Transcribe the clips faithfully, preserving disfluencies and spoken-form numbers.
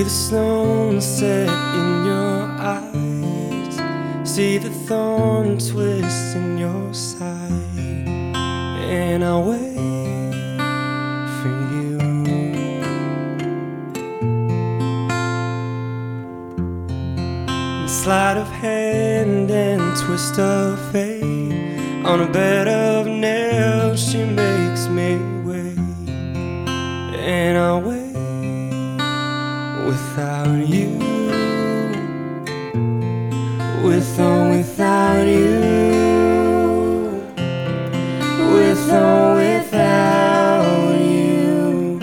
See the stone set in your eyes, see the thorn twist in your side, and I wait for you. And sleight of hand and twist of fate, on a bed of nails she makes me wait, and I wait without you, with or without you, with or without you.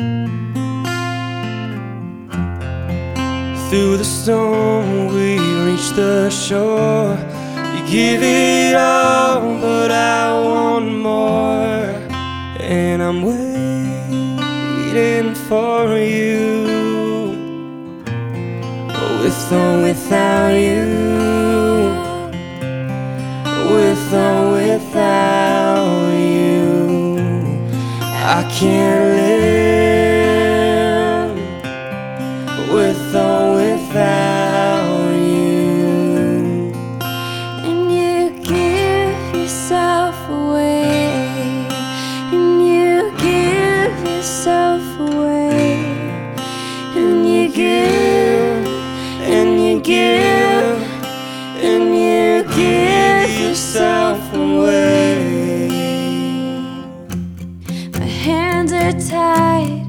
Through the storm we reach the shore. You give it all, but I want more, and I'm waiting for you, with or without you, with or without you. I can't live with or without you. And you give yourself away, and you give yourself away, and you give, and you give, and you give yourself away. My hands are tied,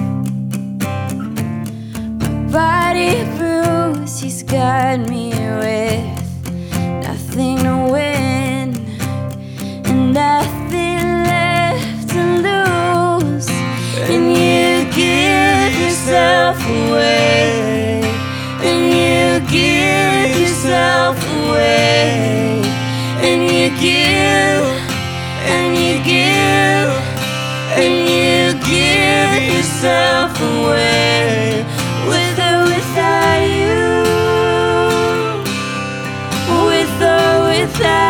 my body bruised. He's got me with nothing to win and nothing left to lose. And you give yourself away, and you give yourself away, and you give, and you give, and you give yourself away, with or without you, with or without